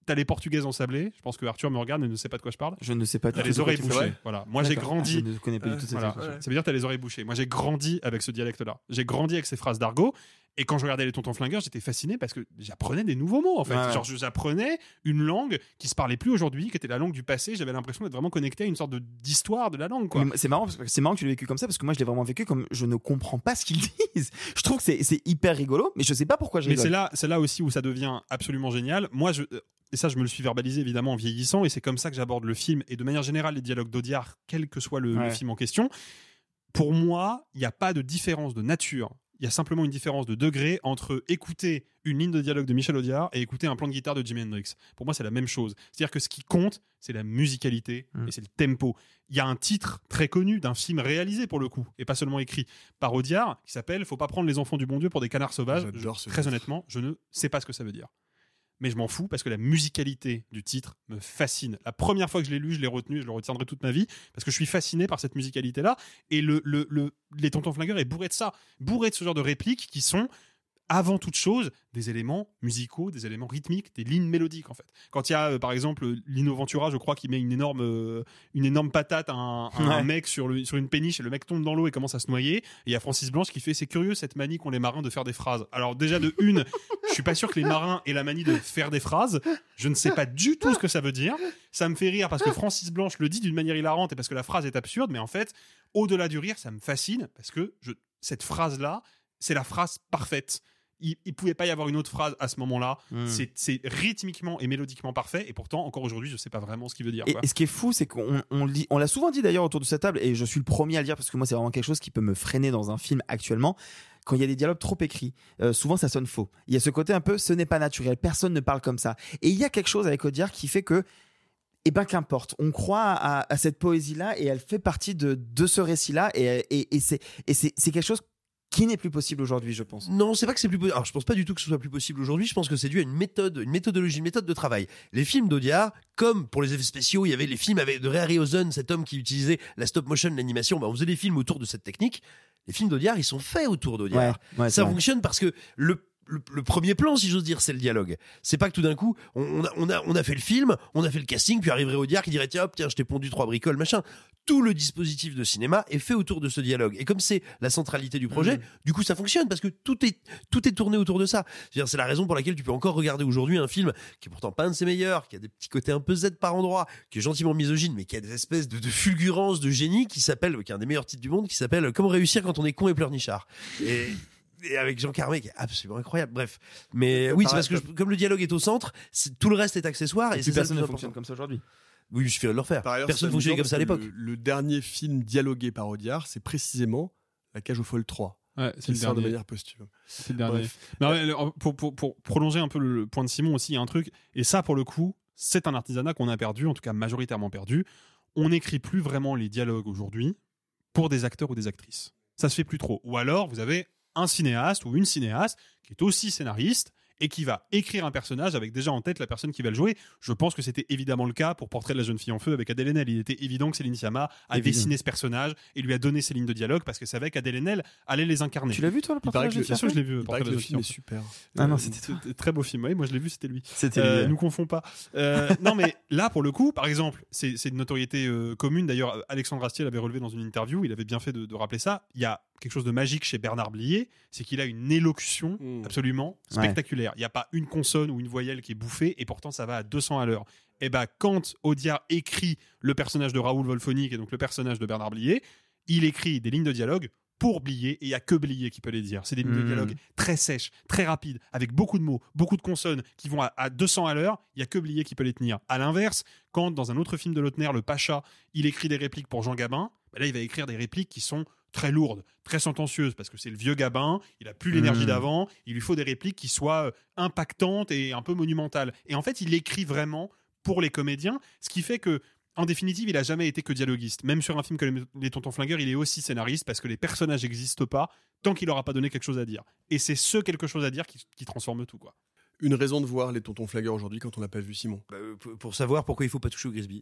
T'as les Portugaises ensablées. Je pense que Arthur me regarde et ne sait pas de quoi je parle. Je ne sais pas. T'as les oreilles bouchées. Voilà. Moi, j'ai grandi. Je ne connais pas du tout cette voilà. expression. Ça veut dire t'as les oreilles bouchées. Moi, j'ai grandi avec ce dialecte-là. J'ai grandi avec ces phrases d'argot. Et quand je regardais les Tontons Flingueurs, j'étais fasciné parce que j'apprenais des nouveaux mots en fait. Ouais, Genre, j'apprenais une langue qui se parlait plus aujourd'hui, qui était la langue du passé. J'avais l'impression d'être vraiment connecté à une sorte de d'histoire de la langue, quoi. Mais C'est marrant, parce que c'est marrant que tu l'aies vécu comme ça, parce que moi je l'ai vraiment vécu comme je ne comprends pas ce qu'ils disent. Je trouve que c'est, c'est hyper rigolo, mais je sais pas pourquoi je Mais rigole. c'est là, c'est là aussi où ça devient absolument génial. Moi, je, et ça, je me le suis verbalisé évidemment en vieillissant, et c'est comme ça que j'aborde le film et de manière générale les dialogues d'Audiard, quel que soit le, Ouais. le film en question. Pour moi, il n'y a pas de différence de nature. Il y a simplement une différence de degré entre écouter une ligne de dialogue de Michel Audiard et écouter un plan de guitare de Jimi Hendrix. Pour moi, c'est la même chose. C'est-à-dire que ce qui compte, c'est la musicalité Mm. et c'est le tempo. Il y a un titre très connu d'un film réalisé pour le coup, et pas seulement écrit par Audiard, qui s'appelle « Faut pas prendre les enfants du bon Dieu pour des canards sauvages ». J'adore ce Très titre. honnêtement, je ne sais pas ce que ça veut dire. Mais je m'en fous parce que la musicalité du titre me fascine. La première fois que je l'ai lu, je l'ai retenu, je le retiendrai toute ma vie parce que je suis fasciné par cette musicalité-là. Et le, le, le, les Tontons Flingueurs est bourré de ça, bourré de ce genre de répliques qui sont, avant toute chose, des éléments musicaux, des éléments rythmiques, des lignes mélodiques en fait. Quand il y a euh, par exemple Lino Ventura, je crois qu'il met une énorme, euh, une énorme patate à un, à un Ouais. mec sur, le, sur une péniche et le mec tombe dans l'eau et commence à se noyer. Et il y a Francis Blanche qui fait c'est curieux cette manie qu'ont les marins de faire des phrases. Alors déjà de une, je suis pas sûr que les marins aient la manie de faire des phrases. Je ne sais pas du tout ce que ça veut dire. Ça me fait rire parce que Francis Blanche le dit d'une manière hilarante et parce que la phrase est absurde. Mais en fait, au-delà du rire, ça me fascine parce que je, cette phrase-là, c'est la phrase parfaite. Il ne pouvait pas y avoir une autre phrase à ce moment-là. Mm. C'est, c'est rythmiquement et mélodiquement parfait. Et pourtant, encore aujourd'hui, je ne sais pas vraiment ce qu'il veut dire. Et, quoi. et ce qui est fou, c'est qu'on on le dit- on l'a souvent dit d'ailleurs autour de cette table, et je suis le premier à le dire parce que moi, c'est vraiment quelque chose qui peut me freiner dans un film actuellement. Quand il y a des dialogues trop écrits, euh, souvent ça sonne faux. Il y a ce côté un peu, ce n'est pas naturel, personne ne parle comme ça. Et il y a quelque chose avec Audiard qui fait que, eh ben qu'importe, on croit à, à cette poésie-là et elle fait partie de, de ce récit-là, et, et, et, c'est, et c'est, c'est quelque chose qui n'est plus possible aujourd'hui, je pense. Non, c'est pas que c'est plus possible. Alors, je pense pas du tout que ce soit plus possible aujourd'hui. Je pense que c'est dû à une méthode, une méthodologie, une méthode de travail. Les films d'Audiard, comme pour les effets spéciaux, il y avait les films avec de Ray Harryhausen, cet homme qui utilisait la stop motion, l'animation. Bah, on faisait des films autour de cette technique. Les films d'Audiard, ils sont faits autour d'Audiard. Ouais, ouais, Ça c'est vrai. fonctionne parce que le Le, le premier plan, si j'ose dire, c'est le dialogue. C'est pas que tout d'un coup, on, on, a, on, a, on a fait le film, on a fait le casting, puis arriverait Audiard qui dirait tiens, hop, tiens, je t'ai pondu trois bricoles, machin. Tout le dispositif de cinéma est fait autour de ce dialogue. Et comme c'est la centralité du projet, mmh. du coup, ça fonctionne parce que tout est, tout est tourné autour de ça. C'est-à-dire, c'est la raison pour laquelle tu peux encore regarder aujourd'hui un film qui est pourtant pas un de ses meilleurs, qui a des petits côtés un peu Z par endroit, qui est gentiment misogyne, mais qui a des espèces de, de fulgurance, de génie, qui s'appelle, qui est un des meilleurs titres du monde, qui s'appelle Comment réussir quand on est con et pleurnichard. Et et avec Jean Carmé qui est absolument incroyable. Bref, mais oui, c'est parce que je, comme le dialogue est au centre, c'est, tout le reste est accessoire et, et c'est personne ça ne fonctionne comme ça aujourd'hui. Oui, il suffirait de le refaire. Par ailleurs, personne ne fonctionnait comme ça à l'époque. Le, le dernier film dialogué par Audiard, c'est précisément La Cage aux Folles trois. Ouais, c'est le sort de dernier. manière posthume. C'est le dernier. Non, mais, pour, pour, pour prolonger un peu le point de Simon aussi, il y a un truc, et ça pour le coup, c'est un artisanat qu'on a perdu, en tout cas majoritairement perdu. On n'écrit plus vraiment les dialogues aujourd'hui pour des acteurs ou des actrices. Ça se fait plus trop. Ou alors, vous avez un cinéaste ou une cinéaste qui est aussi scénariste et qui va écrire un personnage avec déjà en tête la personne qui va le jouer. Je pense que c'était évidemment le cas pour Portrait de la jeune fille en feu avec Adèle Haenel. Il était évident que Céline Sciamma a Évidemment. dessiné ce personnage et lui a donné ses lignes de dialogue parce que savait qu'Adèle Haenel allait les incarner. Tu l'as vu toi le Portrait de la jeune fille en feu ? Bien sûr, je l'ai vu. Il paraît que le film est super. Ah non, c'était toi. Très beau film. Oui, moi je l'ai vu, c'était lui. C'était euh, lui. Nous confond pas. Euh, non, mais là pour le coup, par exemple, c'est, c'est une notoriété euh, commune. D'ailleurs, Alexandre Astier l'avait relevé dans une interview. Il avait bien fait de, de rappeler ça. Il y a quelque chose de magique chez Bernard Blier, c'est qu'il a une élocution mmh. absolument spectaculaire. Il ouais. n'y a pas une consonne ou une voyelle qui est bouffée et pourtant ça va à deux cents à l'heure. Et ben quand Audiard écrit le personnage de Raoul Wolfonic et donc le personnage de Bernard Blier, il écrit des lignes de dialogue pour Blier et il n'y a que Blier qui peut les dire. C'est des lignes mmh. de dialogue très sèches, très rapides, avec beaucoup de mots, beaucoup de consonnes qui vont à, à deux cents à l'heure. Il n'y a que Blier qui peut les tenir. À l'inverse, quand dans un autre film de Lautner, Le Pacha, il écrit des répliques pour Jean Gabin, ben là il va écrire des répliques qui sont très lourde, très sentencieuse, parce que c'est le vieux Gabin, il a plus l'énergie mmh. d'avant, il lui faut des répliques qui soient impactantes et un peu monumentales. Et en fait, il écrit vraiment pour les comédiens, ce qui fait que, en définitive, il a jamais été que dialoguiste. Même sur un film comme Les Tontons Flingueurs, il est aussi scénariste, parce que les personnages n'existent pas tant qu'il n'aura pas donné quelque chose à dire. Et c'est ce quelque chose à dire qui, qui transforme tout, quoi. Une raison de voir Les Tontons Flingueurs aujourd'hui quand on n'a pas vu Simon. Bah, pour savoir pourquoi il faut pas toucher au Grisby.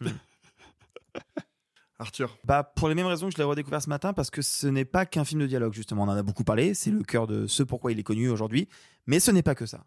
Arthur. Bah, pour les mêmes raisons que je l'ai redécouvert ce matin, parce que ce n'est pas qu'un film de dialogue, justement. On en a beaucoup parlé, c'est le cœur de ce pourquoi il est connu aujourd'hui, mais ce n'est pas que ça.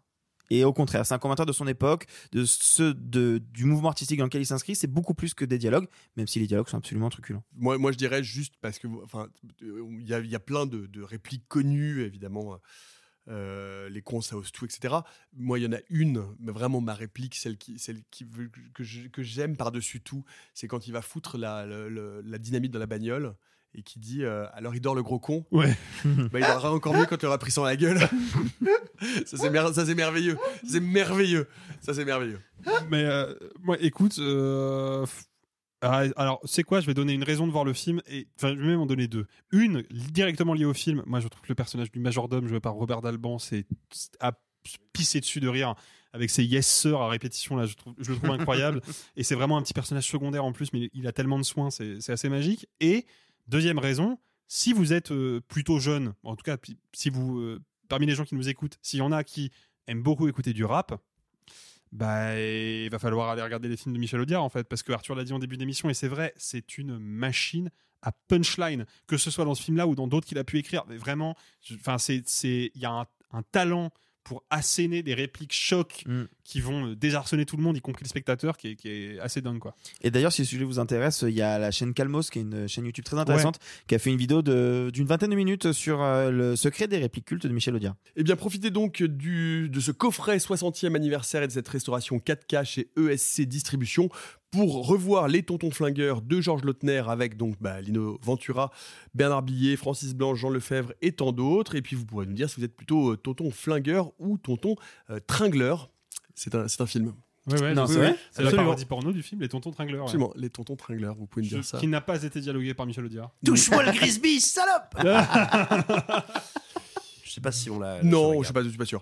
Et au contraire, c'est un commentaire de son époque, de ce, de, du mouvement artistique dans lequel il s'inscrit. C'est beaucoup plus que des dialogues, même si les dialogues sont absolument truculents. Moi, moi je dirais juste parce que, enfin, il y a, y a plein de, de répliques connues, évidemment. Euh, les cons, ça ose tout, et cetera. Moi, il y en a une, mais vraiment ma réplique, celle, qui, celle qui, que, je, que j'aime par-dessus tout, c'est quand il va foutre la, la, la, la dynamite dans la bagnole et qui dit euh, alors il dort le gros con. Ouais. Bah, il dorra encore mieux quand il aura pris ça dans la gueule. ça, c'est mer- ça c'est merveilleux. C'est merveilleux. Ça c'est merveilleux. Mais euh, moi, écoute. Euh... Alors, c'est quoi? Je vais donner une raison de voir le film, et enfin, je vais même en donner deux. Une, directement liée au film. Moi, je trouve que le personnage du majordome joué par Robert Dalban, c'est à pisser dessus de rire avec ses yes sir à répétition. Là, je, trouve, je le trouve incroyable. Et c'est vraiment un petit personnage secondaire en plus, mais il a tellement de soins, c'est, c'est assez magique. Et deuxième raison, si vous êtes euh, plutôt jeune, en tout cas, si vous, euh, parmi les gens qui nous écoutent, s'il y en a qui aiment beaucoup écouter du rap, bah, il va falloir aller regarder les films de Michel Audiard, en fait, parce que Arthur l'a dit en début d'émission, et c'est vrai, c'est une machine à punchline, que ce soit dans ce film-là ou dans d'autres qu'il a pu écrire. Mais vraiment, enfin, c'est, c'est, il y a un, un talent pour asséner des répliques chocs mm. qui vont désarçonner tout le monde, y compris le spectateur, qui est, qui est assez dingue, quoi. Et d'ailleurs, si le sujet vous intéresse, il y a la chaîne Calmos, qui est une chaîne YouTube très intéressante, ouais. qui a fait une vidéo de, d'une vingtaine de minutes sur euh, le secret des répliques cultes de Michel Audiard. Eh bien, profitez donc du, de ce coffret soixantième anniversaire et de cette restauration quatre K chez E S C Distribution pour revoir Les Tontons Flingueurs de Georges Lautner avec donc bah, Lino Ventura, Bernard Blier, Francis Blanche, Jean Lefebvre et tant d'autres. Et puis vous pourrez nous dire si vous êtes plutôt euh, tonton flingueur ou tonton euh, tringleur. C'est un, c'est un film. Ouais, ouais, non, c'est, c'est vrai. C'est la parodie porno du film Les Tontons Tringleurs. Ouais. Absolument, Les Tontons Tringleurs, vous pouvez me Je, dire ça. Qui n'a pas été dialogué par Michel Audiard. Touche-moi le Grisby, salope. Je sais pas si on l'a. Non, je sais pas, je suis pas sûr.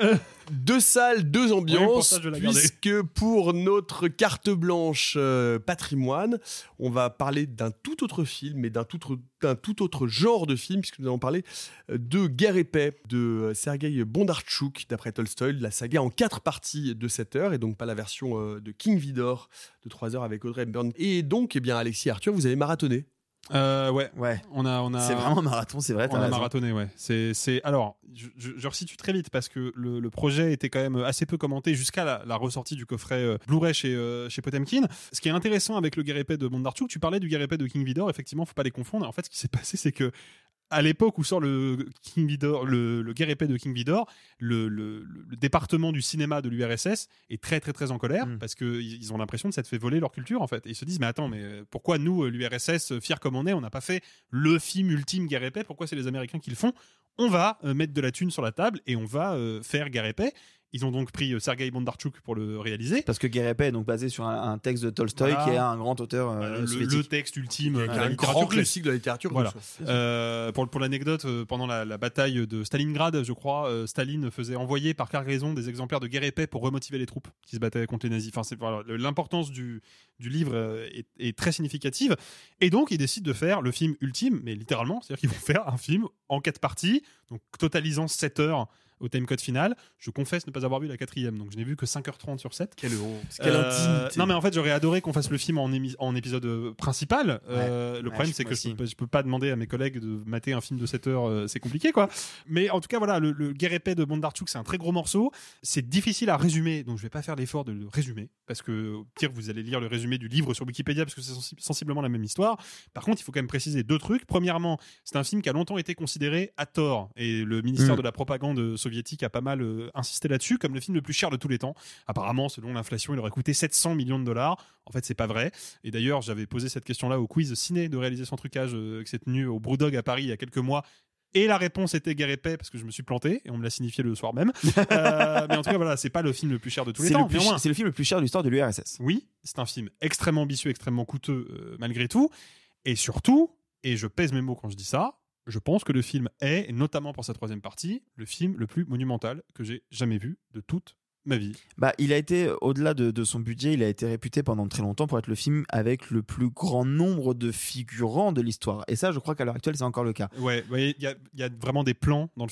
Deux salles, deux ambiances, oui, pour ça, puisque pour notre carte blanche euh, patrimoine, on va parler d'un tout autre film, mais d'un tout, d'un tout autre genre de film, puisque nous allons parler de Guerre et Paix de Sergueï Bondarchuk, d'après Tolstoï, la saga en quatre parties de sept heures, et donc pas la version euh, de King Vidor de trois heures avec Audrey Hepburn. Et donc, eh bien, Alexis et Arthur, vous avez marathonné. Euh, ouais, ouais. On a, on a. C'est vraiment un marathon, c'est vrai. On a raison. marathonné, ouais. C'est, c'est. Alors, je, je, je resitue très vite parce que le, le projet était quand même assez peu commenté jusqu'à la, la ressortie du coffret euh, Blu-ray chez euh, chez Potemkin. Ce qui est intéressant avec le Guerre et Paix de Bondarchuk, tu parlais du Guerre et Paix de King Vidor. Effectivement, faut pas les confondre. En fait, ce qui s'est passé, c'est que à l'époque où sort le King Vidor, le, le Guerre et Paix de King Vidor, le, le, le département du cinéma de l'U R S S est très très très en colère mmh. parce que ils ont l'impression que ça te fait voler leur culture, en fait. Et ils se disent mais attends, mais pourquoi nous, l'U R S S, fiers comme on est, on n'a pas fait le film ultime Guerre et Paix? Pourquoi c'est les Américains qui le font? On va euh, mettre de la thune sur la table et on va euh, faire Guerre et Paix. Ils ont donc pris euh, Sergueï Bondarchuk pour le réaliser. Parce que Guerre et Paix est donc basé sur un, un texte de Tolstoï, voilà. qui est un grand auteur euh, le, soviétique. Le texte ultime, euh, un grand classique de la littérature. Voilà. Euh, pour, pour l'anecdote, euh, pendant la, la bataille de Stalingrad, je crois, euh, Staline faisait envoyer par cargaison des exemplaires de Guerre et Paix pour remotiver les troupes qui se battaient contre les nazis. Enfin, c'est, voilà, l'importance du, du livre euh, est, est très significative. Et donc, ils décident de faire le film ultime, mais littéralement, c'est-à-dire qu'ils vont faire un film en quatre parties, donc totalisant sept heures au timecode final. Je confesse ne pas avoir vu la quatrième, donc je n'ai vu que cinq heures trente sur sept. Quelle honte, quelle euh, intimité. Non mais en fait j'aurais adoré qu'on fasse le film en, émi- en épisode principal. Ouais. Euh, le ouais, problème c'est que je peux, je peux pas demander à mes collègues de mater un film de sept heures, euh, c'est compliqué quoi. Mais en tout cas voilà, le, le Guerre et Paix de Bondarchuk c'est un très gros morceau. C'est difficile à résumer, donc je vais pas faire l'effort de le résumer, parce que au pire vous allez lire le résumé du livre sur Wikipédia, parce que c'est sensi- sensiblement la même histoire. Par contre il faut quand même préciser deux trucs. Premièrement, c'est un film qui a longtemps été considéré à tort, et le ministère mmh. de la propagande soviétique a pas mal euh, insisté là-dessus, comme le film le plus cher de tous les temps. Apparemment, selon l'inflation, il aurait coûté sept cents millions de dollars. En fait, c'est pas vrai. Et d'ailleurs, j'avais posé cette question-là au quiz ciné de réaliser sans trucage euh, qui s'est tenu au Brewdog à Paris il y a quelques mois. Et la réponse était Guerre et Paix, parce que je me suis planté et on me l'a signifié le soir même. euh, mais en tout cas, voilà, c'est pas le film le plus cher de tous les c'est temps. Le plus, c'est le film le plus cher de l'histoire de l'U R S S. Oui, c'est un film extrêmement ambitieux, extrêmement coûteux euh, malgré tout. Et surtout, et je pèse mes mots quand je dis ça, je pense que le film est, et notamment pour sa troisième partie, le film le plus monumental que j'ai jamais vu de toute ma vie. Bah, il a été, au-delà de, de son budget, il a été réputé pendant très longtemps pour être le film avec le plus grand nombre de figurants de l'histoire. Et ça, je crois qu'à l'heure actuelle, c'est encore le cas. Ouais, il y, y a vraiment des plans dans le film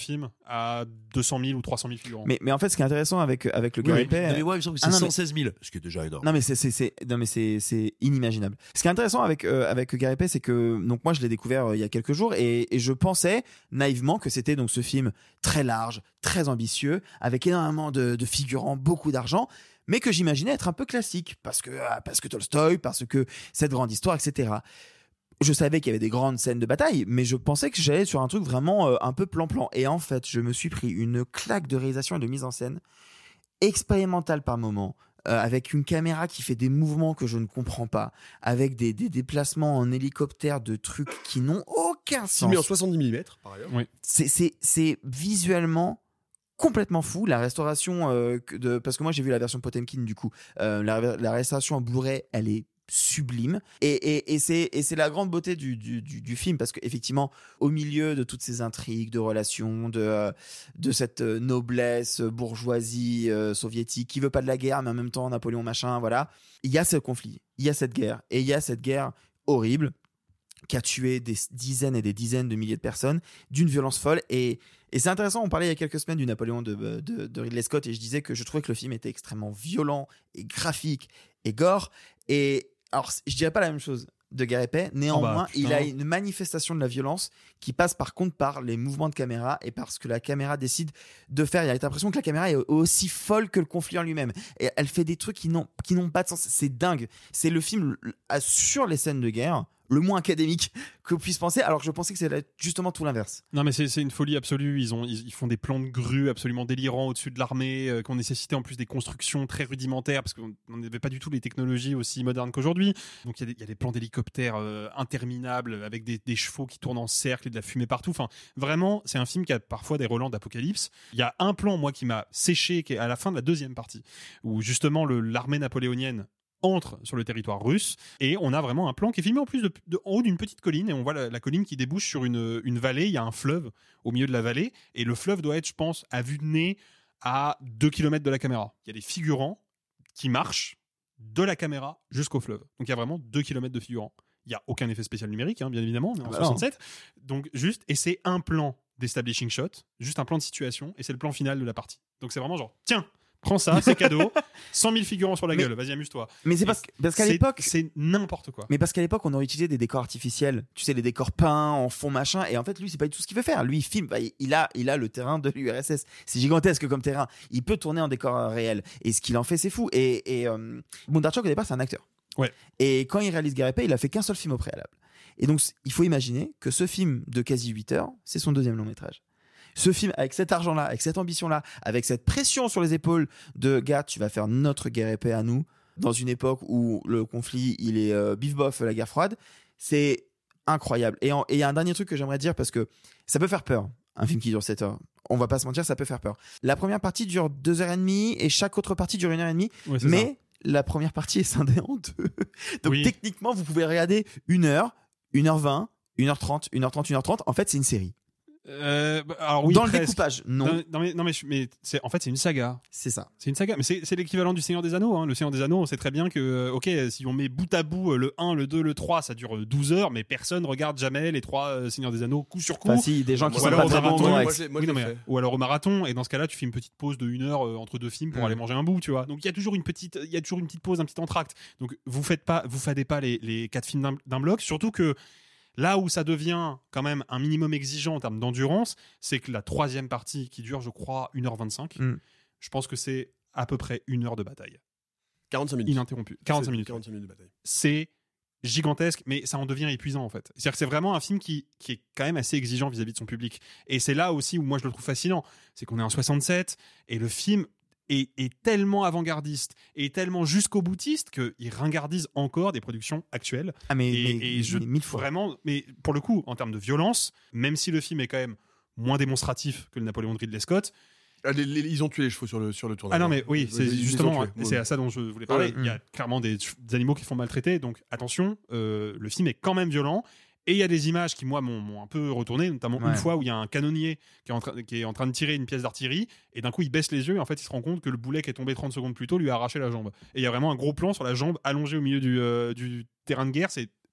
à deux cent mille ou trois cent mille figurants. Mais, mais en fait, ce qui est intéressant avec, avec le Oui, Gary oui. Pay. Non, mais moi, il me semble que c'est Ah, non, cent mais- seize mille, ce qui est déjà énorme. Non mais c'est c'est c'est non mais c'est c'est inimaginable. Ce qui est intéressant avec euh, avec Gary Pay, c'est que donc moi je l'ai découvert euh, il y a quelques jours et, et je pensais naïvement que c'était donc ce film très large, très ambitieux, avec énormément de, de figurants, beaucoup d'argent, mais que j'imaginais être un peu classique parce que ah, parce que Tolstoï, parce que cette grande histoire, et cetera. Je savais qu'il y avait des grandes scènes de bataille, mais je pensais que j'allais sur un truc vraiment euh, un peu plan-plan. Et en fait, je me suis pris une claque de réalisation et de mise en scène expérimentale par moment, euh, avec une caméra qui fait des mouvements que je ne comprends pas, avec des, des déplacements en hélicoptère de trucs qui n'ont aucun sens. Filmé en soixante-dix millimètres, par ailleurs. Oui. C'est, c'est, c'est visuellement complètement fou. La restauration, euh, que de, parce que moi j'ai vu la version Potemkin du coup, euh, la, la restauration en Blu-ray, elle est sublime et, et, et, c'est, et c'est la grande beauté du, du, du, du film parce qu'effectivement au milieu de toutes ces intrigues de relations de, euh, de cette noblesse bourgeoisie euh, soviétique qui veut pas de la guerre mais en même temps Napoléon machin, voilà, il y a ce conflit, il y a cette guerre et il y a cette guerre horrible qui a tué des dizaines et des dizaines de milliers de personnes d'une violence folle et, et c'est intéressant, on parlait il y a quelques semaines du Napoléon de, de, de Ridley Scott et je disais que je trouvais que le film était extrêmement violent et graphique et gore et alors, je dirais pas la même chose de Gary Pay, néanmoins, oh bah, il a une manifestation de la violence qui passe par contre par les mouvements de caméra et parce que la caméra décide de faire. Il y a l'impression que la caméra est aussi folle que le conflit en lui-même. Et elle fait des trucs qui n'ont, qui n'ont pas de sens. C'est dingue. C'est le film sur les scènes de guerre le moins académique que puisse penser, alors que je pensais que c'était justement tout l'inverse. Non mais c'est, c'est une folie absolue, ils, ont, ils, ils font des plans de grue absolument délirants au-dessus de l'armée, euh, qui ont nécessité en plus des constructions très rudimentaires, parce qu'on n'avait pas du tout les technologies aussi modernes qu'aujourd'hui. Donc il y, y a des plans d'hélicoptères euh, interminables, avec des, des chevaux qui tournent en cercle et de la fumée partout. Enfin, vraiment, c'est un film qui a parfois des relents d'apocalypse. Il y a un plan, moi, qui m'a séché, qui est à la fin de la deuxième partie, où justement le, l'armée napoléonienne entre sur le territoire russe et on a vraiment un plan qui est filmé en plus de, de, en haut d'une petite colline et on voit la, la colline qui débouche sur une, une vallée, il y a un fleuve au milieu de la vallée et le fleuve doit être, je pense, à vue de nez à deux kilomètres de la caméra. Il y a des figurants qui marchent de la caméra jusqu'au fleuve. Donc il y a vraiment deux kilomètres de figurants. Il n'y a aucun effet spécial numérique, hein, bien évidemment, on est en Alors. soixante-sept. Donc juste, et c'est un plan d'establishing shot, juste un plan de situation et c'est le plan final de la partie. Donc c'est vraiment genre, tiens, prends ça, c'est cadeau. cent mille figurants sur la mais, gueule, vas-y, amuse-toi. Mais c'est parce, que, parce qu'à c'est, l'époque. C'est n'importe quoi. Mais parce qu'à l'époque, on aurait utilisé des décors artificiels. Tu sais, les décors peints en fond machin. Et en fait, lui, c'est pas du tout ce qu'il veut faire. Lui, il filme. Bah, il, a, il a le terrain de l'U R S S. C'est gigantesque comme terrain. Il peut tourner en décor réel. Et ce qu'il en fait, c'est fou. Et, et euh, Bondarchuk, au départ, c'est un acteur. Ouais. Et quand il réalise Gary Pay, il a fait qu'un seul film au préalable. Et donc, il faut imaginer que ce film de quasi huit heures, c'est son deuxième long métrage. Ce film, avec cet argent-là, avec cette ambition-là, avec cette pression sur les épaules de gars, tu vas faire notre guerre épée à nous, dans une époque où le conflit, il est euh, bif-bof, la guerre froide, c'est incroyable. Et il y a un dernier truc que j'aimerais dire, parce que ça peut faire peur, un film qui dure sept heures. On va pas se mentir, ça peut faire peur. La première partie dure deux heures trente et chaque autre partie dure une heure trente, ouais, mais ça. La première partie est scindée en deux. Donc oui. Techniquement, vous pouvez regarder une heure, une heure vingt, une heure trente, une heure trente, une heure trente. En fait, c'est une série. Euh, alors oui, dans presque. le découpage, non. Non, non mais, non, mais, mais c'est, en fait, c'est une saga. C'est ça. C'est une saga. Mais c'est, c'est l'équivalent du Seigneur des Anneaux. Hein. Le Seigneur des Anneaux, on sait très bien que, ok, si on met bout à bout le un, le deux, le trois, ça dure douze heures, mais personne regarde jamais les trois euh, Seigneurs des Anneaux coup sur coup. Enfin, si, des gens qui ou sont alors pas au très marathon. bons. Moi, Moi, oui, non, mais, ou alors au marathon. Et dans ce cas-là, tu fais une petite pause de une heure euh, entre deux films pour mmh. aller manger un bout, tu vois. Donc il y a toujours une petite, il y a toujours une petite pause, un petit entracte. Donc vous faites pas, vous fadez pas les, les quatre films d'un, d'un bloc, surtout que. Là où ça devient quand même un minimum exigeant en termes d'endurance, c'est que la troisième partie, qui dure, je crois, une heure vingt-cinq, mm. je pense que c'est à peu près une heure de bataille. quarante-cinq minutes. Ininterrompue. quarante-cinq minutes. quarante-cinq minutes de bataille. C'est gigantesque, mais ça en devient épuisant, en fait. C'est-à-dire que c'est vraiment un film qui, qui est quand même assez exigeant vis-à-vis de son public. Et c'est là aussi où moi je le trouve fascinant. C'est qu'on est en soixante-sept, et le film... Est, est tellement avant-gardiste et tellement jusqu'au boutiste qu'il ringardise encore des productions actuelles. Ah mais, et, mais, et je, mais mille fois. Vraiment, mais pour le coup, en termes de violence, même si le film est quand même moins démonstratif que le Napoléon de Ridley Scott. Ah, les, les, ils ont tué les chevaux sur le, sur le tournage. Ah non, mais oui, c'est ils, justement, ils c'est à ça dont je voulais parler. Ouais, Il y a mmh. clairement des, des animaux qui font maltraiter, donc attention, euh, le film est quand même violent. Et il y a des images qui, moi, m'ont, m'ont un peu retourné, notamment ouais. une fois où il y a un canonnier qui est, en tra- qui est en train de tirer une pièce d'artillerie, et d'un coup, il baisse les yeux, et en fait, il se rend compte que le boulet qui est tombé trente secondes plus tôt lui a arraché la jambe. Et il y a vraiment un gros plan sur la jambe allongée au milieu du, euh, du terrain de guerre, c'est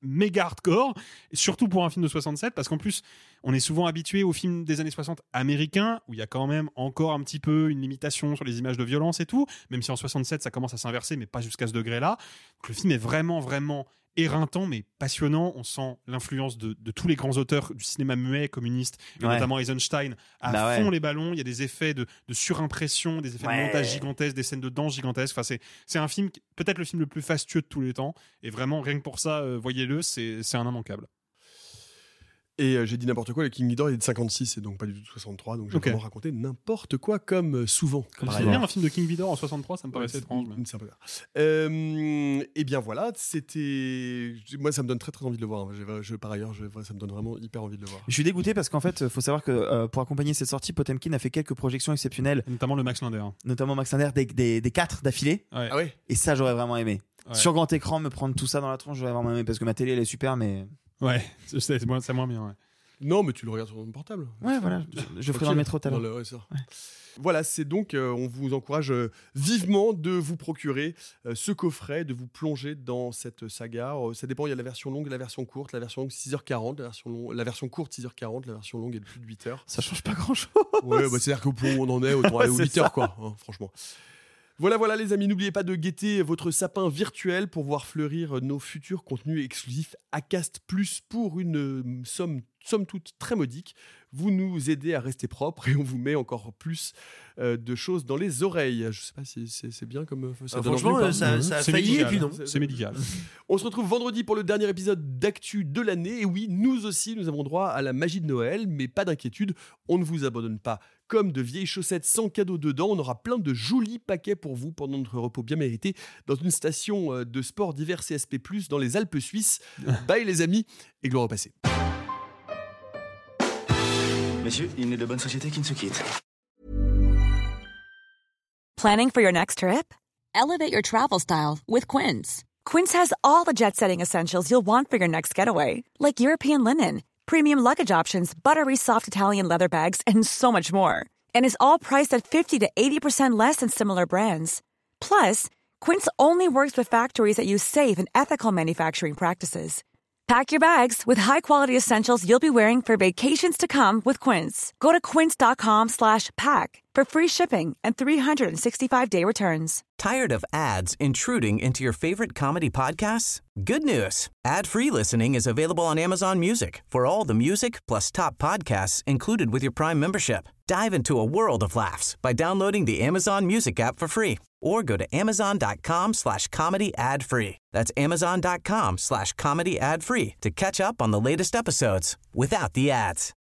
méga hardcore, surtout pour un film de soixante-sept, parce qu'en plus, on est souvent habitué aux films des années soixante américains, où il y a quand même encore un petit peu une limitation sur les images de violence et tout, même si en soixante-sept, ça commence à s'inverser, mais pas jusqu'à ce degré-là. Donc, le film est vraiment, vraiment éreintant, mais passionnant. On sent l'influence de, de tous les grands auteurs du cinéma muet communiste, et Ouais. notamment Eisenstein, à Bah fond ouais. les ballons. Il y a des effets de, de surimpression, des effets Ouais. de montage gigantesques, des scènes de danse gigantesques. Enfin, c'est, c'est un film, qui- peut-être le film le plus fastueux de tous les temps. Et vraiment, rien que pour ça, euh, voyez-le, c'est, c'est un immanquable. Et euh, j'ai dit n'importe quoi, le King Vidor il est de cinquante-six et donc pas du tout de soixante-trois, donc j'ai Ok. vraiment raconté n'importe quoi comme euh, souvent. Comme c'est bien un film de King Vidor en soixante-trois, ça me paraissait Ouais, étrange. c'est- mais- c'est un peu bizarre. Euh, et bien voilà, c'était. Moi, ça me donne très très envie de le voir. J'ai- je- par ailleurs, je- ça me donne vraiment hyper envie de le voir. Je suis dégoûté parce qu'en fait, faut savoir que euh, pour accompagner cette sortie, Potemkin a fait quelques projections exceptionnelles, Notamment le Max Linder. notamment Max Linder, des, des, des quatre d'affilée. Ouais. Ah ouais. Et ça, j'aurais vraiment aimé. Ouais. Sur grand écran, me prendre tout ça dans la tronche, j'aurais vraiment aimé parce que ma télé, elle est super, mais. Ouais, c'est, c'est, moins, c'est moins bien. Ouais. Non, mais tu le regardes sur ton portable. Ouais, voilà, je, je le ferai dans le métro tout à l'heure. Dans le- ouais, ça. Voilà, c'est donc, euh, on vous encourage euh, vivement de vous procurer euh, ce coffret, de vous plonger dans cette saga. Euh, ça dépend, il y a la version longue et la version courte. La version longue, six heures quarante, la version, long- la version courte, six heures quarante, la version longue est de plus de huit heures. Ça change pas grand chose. Ouais, bah, c'est-à-dire qu'au point où on en est, autant aller aux C'est huit ça. heures, quoi, hein, franchement. Voilà, voilà, les amis, n'oubliez pas de guetter votre sapin virtuel pour voir fleurir nos futurs contenus exclusifs Acast Plus pour une euh, somme, somme toute très modique. Vous nous aidez à rester propre et on vous met encore plus euh, de choses dans les oreilles. Je sais pas si c'est, c'est bien comme euh, ça Ah, donne franchement, envie ou pas. ça- Mhm. ça a C'est failli médical. et puis non. C'est médical. On se retrouve vendredi pour le dernier épisode d'Actu de l'année. Et oui, nous aussi, nous avons droit à la magie de Noël, mais pas d'inquiétude, on ne vous abandonne pas. Comme de vieilles chaussettes sans cadeau dedans, on aura plein de jolis paquets pour vous pendant notre repos bien mérité dans une station euh, de sport d'hiver C S P plus, dans les Alpes suisses. Bye les amis et gloire au passé. Messieurs, il n'est de bonne société qui ne se quitte. Planning for your next trip? Elevate your travel style with Quince. Quince has all the jet-setting essentials you'll want for your next getaway, like European linen, premium luggage options, buttery soft Italian leather bags, and so much more. And is all priced at fifty to eighty percent less than similar brands. Plus, Quince only works with factories that use safe and ethical manufacturing practices. Pack your bags with high-quality essentials you'll be wearing for vacations to come with Quince. Go to quince.com slash pack for free shipping and three sixty-five day returns. Tired of ads intruding into your favorite comedy podcasts? Good news. Ad-free listening is available on Amazon Music for all the music plus top podcasts included with your Prime membership. Dive into a world of laughs by downloading the Amazon Music app for free or go to amazon.com slash comedy ad free. That's amazon.com slash comedy ad free to catch up on the latest episodes without the ads.